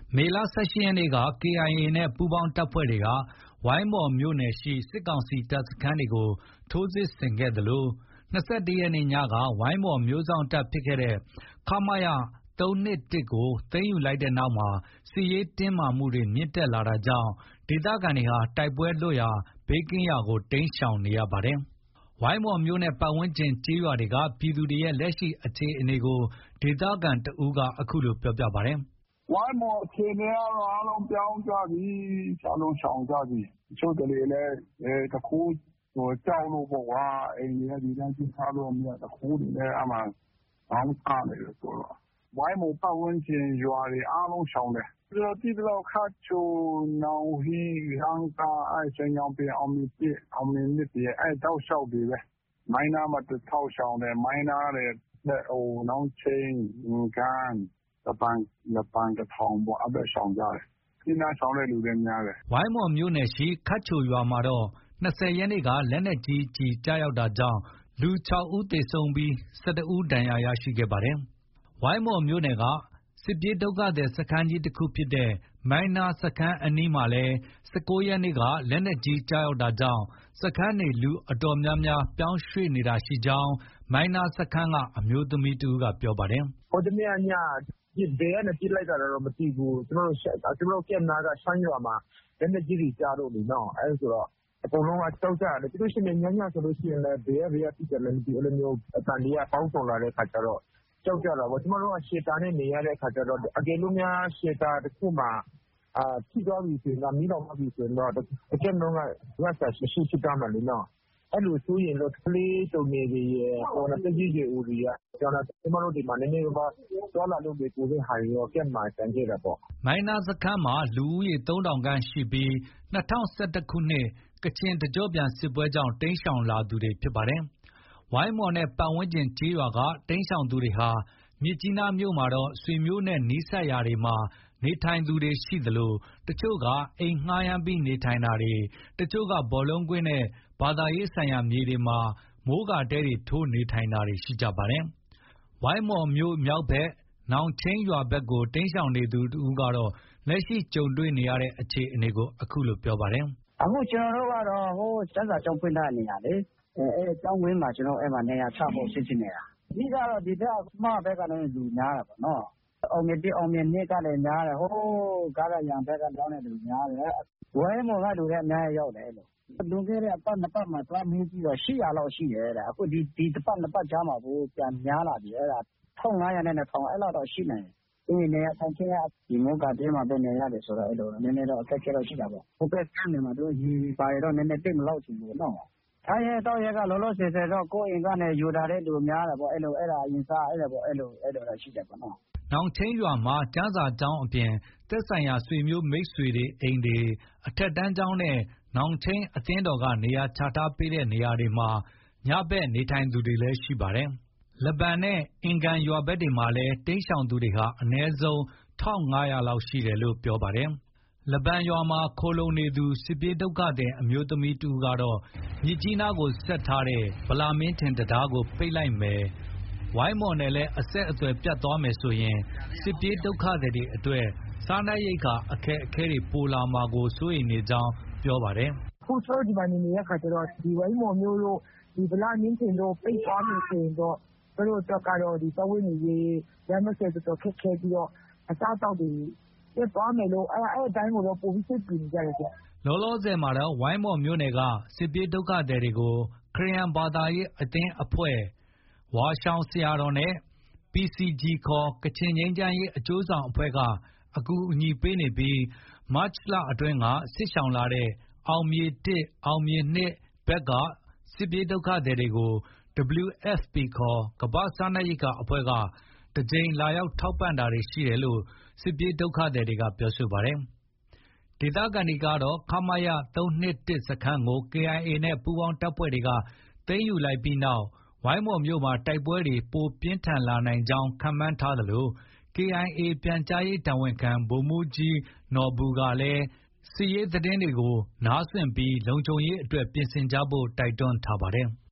မေလ18ရက်နေ့က KIA နဲ့ပူးပေါင်းတပ်ဖွဲ့တွေက ဝိုင်းမော်မြို့နယ်ရှိစစ်ကောင်စီတပ်စခန်းတွေကို ထိုးစစ်ဆင်ခဲ့သလို 21 ရက်နေ့ညက ဝိုင်းမော်မြို့စောင့်တပ်ဖြစ်ခဲ့တဲ့ ခမရ 321 ကို သိမ်းယူလိုက်တဲ့နောက်မှာ စစ်ရေးတင်းမာမှုတွေမြင့်တက်လာတာကြောင့် ဒေသခံတွေဟာ တိုက်ပွဲလွတ်ရာ ဘေးကင်းရာကို တိမ်းရှောင်နေရပါတယ်။ ဝိုင်းမော်မြို့နဲ့ပတ်ဝန်းကျင်ကျေးရွာတွေက ပြည်သူတွေရဲ့လက်ရှိအခြေအနေကို ဒေသခံတဦးက အခုလို ပြောပါတယ်။ “ဝိုင်းမော်အခြေအနေကတော့ အားလုံးပြောင်းကြပြီ။ အားလုံးရှောင်ကြပြီ။ တချို့တလေလည်း သူခိုးကြောက်လို့ပေါ့ကွာ။ အိမ်တွေက ဒီတိုင်း ပစ်ထားလို့ မရ။ သူခိုးတွေလည်း အဲဒီမှာ ခေါင်းစားနေတယ်ဆိုတော့။ ဝိုင်းမော်ပတ်ဝန်းကျင်ရွာတွေအားလုံးရှောင်တယ်။ သိသလောက် ခတ်ချို၊ နောင်ဟီး၊ ဟမ်းကား၊ ရွှေညောင်ပင်၊ အောင်မြေ ၁၊ အောင်မြေ ၂ အဲဒီတောက်လျောက်တွေပဲ။ မိုင်းနားမှာ တထောက်ရှောင်တယ်။ မိုင်းနားနဲ့ နောင်ချိန်း၊ အင်ဂန်း၊ လဘန်ကထောင်ပေါ့။ အဲဒီဘက်ရှောင်ကြတယ်။ မြစ်နားရှောင်တဲ့လူလည်းများတယ်။ ” ဝိုင်းမော်မြို့နယ်ရှိ ခတ်ချိုရွာမှာတော့ 20 ရက်နေ့က လက်နက်ကြီးကျည်ကျရောက်တာကြောင့် လူ ၆ ဦးသေဆုံးပြီး 11 ဦးဒဏ်ရာရရှိခဲ့ပါတယ်။ ဝိုင်းမော်မြို့နယ်က စစ်ပြေးဒုက္ခသည်စခန်းကြီးတခုဖြစ်တဲ့ မိုင်းနားစခန်းအနီးမှာလည်း 19 ရက်နေ့က လက်နက်ကြီးကျရောက်တာကြောင့် စခန်းနေလူအတော်များများ ပြောင်းရွှေ့နေတာရှိကြောင်း မိုင်းနားစခန်းက အမျိုးသမီးတဦးက ပြောပါတယ်။ “ဟိုတနေ့ကည ဘယ်ကနေ ပစ်လိုက်တာလဲတော့ မသိဘူး။ ကျမတို့ Camp နားက ရှမ်းရွာမှာ လက်နက်ကြီးတွေကျလို့လေနော။ ဆိုတော့ အကုန်လုံးက ကြောက်ကြတယ်။ ပြီးရင် ညဆိုရင်လည်း ဘယ်ကပစ်တယ်လဲမသိဘူး။ အဲလိုမျိုး အသံတွေက ပေါင်းစုံလာတဲ့အခါကျတော့ ကြောက်ကြတာပေါ့။ ကျမတို့က shelter နဲ့ နေရတဲ့အခါကျတော့ အကယ်လို့များ shelter တခုမှာ ထိသွားပြီဆိုရင်တော့ မီးလောင်သွားပြီဆိုရင်တော့ တ Camp လုံးက မရှိဖြစ်သွားမှာလေနော။ အဲလိုစိုးရိမ်လို့ ကလေးသူငယ်တွေရယ်၊ သက်ကြီးရွယ်အိုတွေက ပြောင်းတာ။ ကျမတို့ ဒီမှာ နည်းနည်းပါးပါး သွားလာလို့လွယ်ကူတဲ့ဟာတွေတော့ Camp မှာ ကျန်ခဲ့တာပေါ့။ ” မိုင်းနားစခန်းမှာ လူဦးရေ ၃,၀၀၀ ခန့်ရှိပြီး ၂၀၁၁ ခုနှစ် ကချင်တကျော့ပြန်စစ်ပွဲကြောင့် တိမ်းရှောင်လာသူတွေဖြစ်ပါတယ်။ ဝိုင်းမော်နဲ့ပတ်ဝန်းကျင်ကျေးရွာက တိမ်းရှောင်သူတွေဟာ မြစ်ကြီးနားမြို့မှာတော့ ဆွေမျိုးနဲ့နီးစပ်ရာတွေမှာ နေထိုင်သူတွေရှိသလို တချို့က အိမ်ငှားရမ်းပြီးနေထိုင်တာတွေ၊ တချို့က ဘောလုံးကွင်းနဲ့ ဘာသာရေးဆိုင်ရာမြေတွေမှာ မိုးကာတဲတွေထိုးနေထိုင်တာတွေ ရှိကြပါတယ်။ ဝိုင်းမော်မြို့မြောက်ဘက် နောင်ချိန်းရွာဘက်ကို တိမ်းရှောင်နေသူတဦးကတော့ လက်ရှိကြုံတွေ့နေရတဲ့အခြေအနေကို အခုလို ပြောပါတယ်။ “အခုကျနော်တို့ကတော့ ကျမ်းစာကျောင်းဖွင့်ထားတဲ့နေရာလေ။ အဲဒီကျောင်းဝင်းမှာ ကျနော်တို့ နေရာချဖို့ စီစဉ်နေတာ။ အဓိကကတော့ ဒီဘက် ဆမားဘက်က လူများတာပေါ့နော်။ အောင်မြေ ၁၊ အောင်မြေ ၂ ကလည်း များတယ်။ ဟိုး ဂါရာယန်ဘက်က ရောက်တဲ့လူများတယ်။ ဝိုင်းမော်ကလူလည်း အများကြီးရောက်တယ်။ လွန်ခဲ့တဲ့ တပတ် ၂ ပတ်မှာ သွားမေးကြည့်တော့ ၈၀၀ လောက်ရှိတယ်တဲ့။ အခု ဒီတပတ် ၂ ပတ်ကြားမှာကို ပြန်များလာပြီ။ ၁,၅၀၀ နဲ့ ၂,၀၀၀ အဲလောက်တော့ ရှိနိုင်တယ်။ ပြီးရင် နေရာထိုင်ခင်းက ဒီမိုးကာတဲမှာပဲ နေရတယ်ဆိုတော့ နည်းနည်းတော့ အခက်အခဲတော့ ရှိတာပေါ့။ ဟိုဘက် Camp တွေမှာ ရေဘာတွေတော့ သိပ်မလောက်ချင်ဘူးနော်။ စားရေးသောက်ရေးက လောလောဆယ်ဆယ်တော့ ကိုယ့်အိမ်ကနေ ယူလာတဲ့လူများတာပေါ့။ အဲဒါ အရင်စား အဲဒါတော့ ရှိတယ်ပေါ့နော်။ ” နောင်ချိန်းရွာမှာ ကျမ်းစာကျောင်းအပြင် သက်ဆိုင်ရာဆွေမျိုးမိတ်ဆွေအိမ်တွေ၊ အထက်တန်းကျောင်းနဲ့ နောင်ချိန်းအသင်းတော်က နေရာချထားပေးတဲ့နေရာတွေမှာ ညဘက်နေထိုင်သူတွေလည်း ရှိပါတယ်။ လဘန်နဲ့ အင်ဂန်ရွာဘက်တွေမှာလည်း တိမ်းရှောင်သူတွေဟာ အနည်းဆုံး ၁,၅၀၀ လောက်ရှိတယ်လို့ ပြောပါတယ်။ လဘန်ရွာမှာ ခိုလှုံနေသူ စစ်ပြေးဒုက္ခသည်အမျိုးသမီးတဦးကတော့ မြစ်ကြီးနားကို ဆက်ထားတဲ့ ဗလမင်းထင်တံတားကို ပိတ်လိုက်မယ်၊ ဝိုင်းမော်နဲ့လည်း အဆက်အသွယ်ပြတ်သွားမယ်ဆိုရင် စစ်ပြေးဒုက္ခသည်တွေအတွက် စားနပ်ရိက္ခာအခက်အခဲတွေ ပိုလာမှာကို စိုးရိမ်နေကြောင်း ပြောပါတယ်။ “အခု ကျမတို့ ဒီမှာ နေနေတဲ့အခါကျတော့ ဒီဝိုင်းမော်မြို့တို့ ဗလမင်းထင်တို့ ပိတ်သွားမယ်ဆိုရင်တော့ ကျမတို့အတွက်ကတော့ စားဝတ်နေရေး လမ်းပန်းဆက်သွယ်ရေး တော်တော်ခက်ခဲပြီးတော့ အစားအသောက်တွေ ပြတ်သွားမယ်လို့ အဲဒီအပိုင်းကိုတော့ ပိုပြီး စိတ်ပူနေကြတယ်ရှင့်။ ” လောလောဆယ်မှာတော့ ဝိုင်းမော်မြို့နယ်က စစ်ပြေးဒုက္ခသည်တွေကို ခရစ်ယာန်ဘာသာရေးအသင်းအဖွဲ့၊ ဝါးရှောင်ဆရာတော်နဲ့ PCG ခေါ် ကချင်ငြိမ်းချမ်းရေးအကျိုးဆောင်အဖွဲ့က အကူအညီပေးနေပြီး မတ်လအတွင်းက စစ်ရှောင်လာတဲ့ အောင်မြေ ၁၊ အောင်မြေ ၂ ဘက်က စစ်ပြေးဒုက္ခသည်တွေကို WFP ခေါ် ကမ္ဘာ့စားနပ်ရိက္ခာအဖွဲ့က တကြိမ်လာရောက်ထောက်ပံ့တာတွေရှိတယ်လို့ စစ်ပြေးဒုက္ခသည်တွေက ပြောဆိုပါတယ်။ ဒေသခံတွေကတော့ ခမရ 321 စခန်းကို KIA နဲ့ ပူးပေါင်းတပ်ဖွဲ့တွေက သိမ်းယူလိုက်ပြီးနောက် ဝိုင်းမော်မြို့မှာ တိုက်ပွဲတွေ ပိုပြင်းထန်လာနိုင်ကြောင်း ခန့်မှန်းထားသလို KIA ပြန်ကြားရေးတာဝန်ခံ ဗိုလ်မှူးကြီးနော်ဘူကလည်း စစ်ရေးသတင်းတွေကို နားစွင့်ပြီး လုံခြုံရေးအတွက် ပြင်ဆင်ကြဖို့ တိုက်တွန်းထားပါတယ်။